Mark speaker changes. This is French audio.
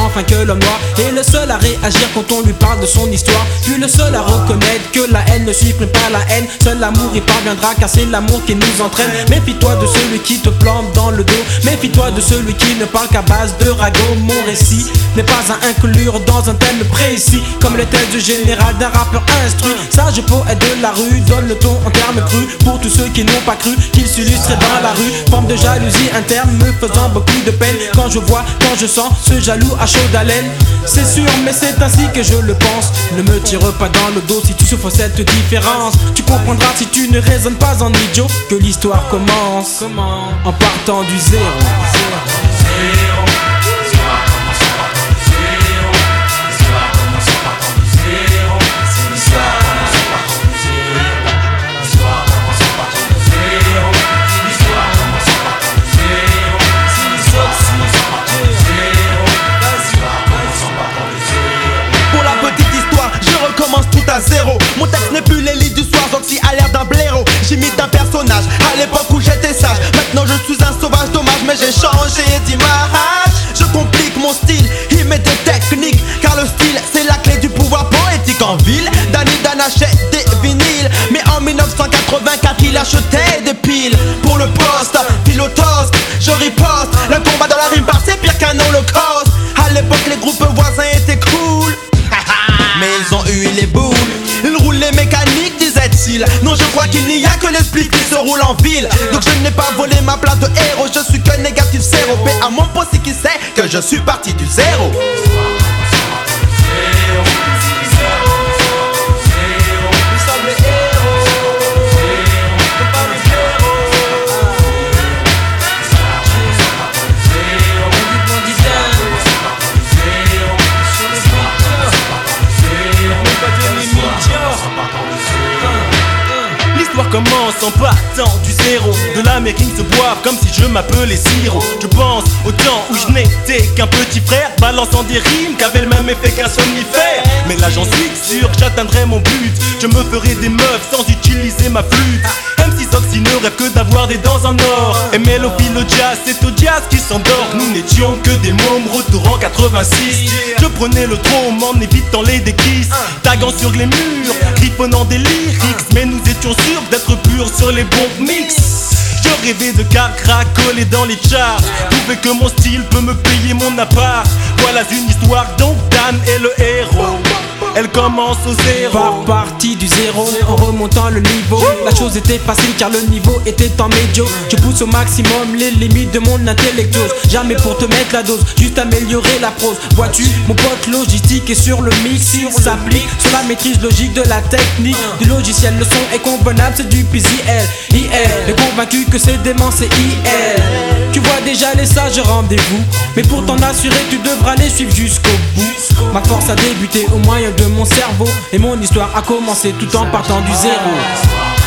Speaker 1: enfin que l'homme noir est le seul à réagir quand on lui parle de son histoire. Puis le seul à reconnaître que la haine ne supprime pas la haine. Seul l'amour y parviendra car c'est l'amour qui nous entraîne. Méfie-toi de celui qui te plante dans le dos. Méfie-toi de celui qui ne parle qu'à base de ragots. Mon récit n'est pas à inclure dans un thème précis, comme le thème du général d'un rappeur instruit. Sage poète de la rue, donne le ton en termes crus pour tous ceux qui n'ont pas cru qu'il s'illustrait dans la rue. Forme de jalousie interne me faisant beaucoup de peine quand je vois, quand je sens ce jaloux à chaude haleine. C'est sûr mais c'est ainsi que je le pense. Ne me tire pas dans le dos si tu souffres cette différence. Tu comprendras si tu ne raisonnes pas en idiot que l'histoire commence en partant du zéro.
Speaker 2: Zéro. Mon texte n'est plus l'élite du soir, Zoxy a l'air d'un blaireau. J'imite un personnage à l'époque où j'étais sage. Maintenant je suis un sauvage, dommage, mais j'ai changé d'image. Je complique mon style, il met des techniques, car le style c'est la clé du pouvoir poétique. En ville, Danny Dan achète des vinyles, mais en 1984 il achetait des piles. Pour le poste, pilotos, je riposte. Le combat dans la rime par c'est pire qu'un holocauste. À l'époque les groupes voisins étaient cool, mais ils ont eu les boules. Ils roulent les mécaniques, disait-il. Non, je crois qu'il n'y a que l'esprit qui se roule en ville. Donc je n'ai pas volé ma place de héros. Je suis que négatif zéro. Paix à mon poste qui sait que je suis parti du zéro.
Speaker 3: Commence en partant du zéro. De la mes rings se boivent comme si je m'appelais Siro. Je pense au temps où je n'étais qu'un petit frère, balançant des rimes qui avaient le même effet qu'un somnifère. Mais là j'en suis sûr que j'atteindrai mon but. Je me ferai des meufs sans utiliser ma flûte. MC Zoxy ne rêve que d'avoir des dents en or. Et Mélophile au jazz, c'est au jazz qui s'endort. Nous n'étions que des mômes, retour en 86. Je prenais le trône en évitant les déquisses, taguant sur les murs, griffonnant des lyrics. Mais nous étions sûrs d'être purs sur les bons mix. Je rêvais de caracoler dans les charts, prouver que mon style peut me payer mon appart. Voilà une histoire dont Dan est le héros. Elle commence au zéro.
Speaker 1: Par partie du zéro, en remontant le niveau. La chose était facile car le niveau était en médio. Je pousse au maximum les limites de mon intellectuose. Jamais pour te mettre la dose, juste améliorer la prose. Vois-tu, mon pote logistique est sur le mix. Il s'applique sur la maîtrise logique de la technique du logiciel. Le son est convenable, c'est du PZL. IL est convaincu que c'est dément, c'est IL. Tu vois déjà les sages rendez-vous, mais pour t'en assurer tu devras les suivre jusqu'au bout. Ma force a débuté au moyen de mon cerveau, et mon histoire a commencé tout en partant du zéro.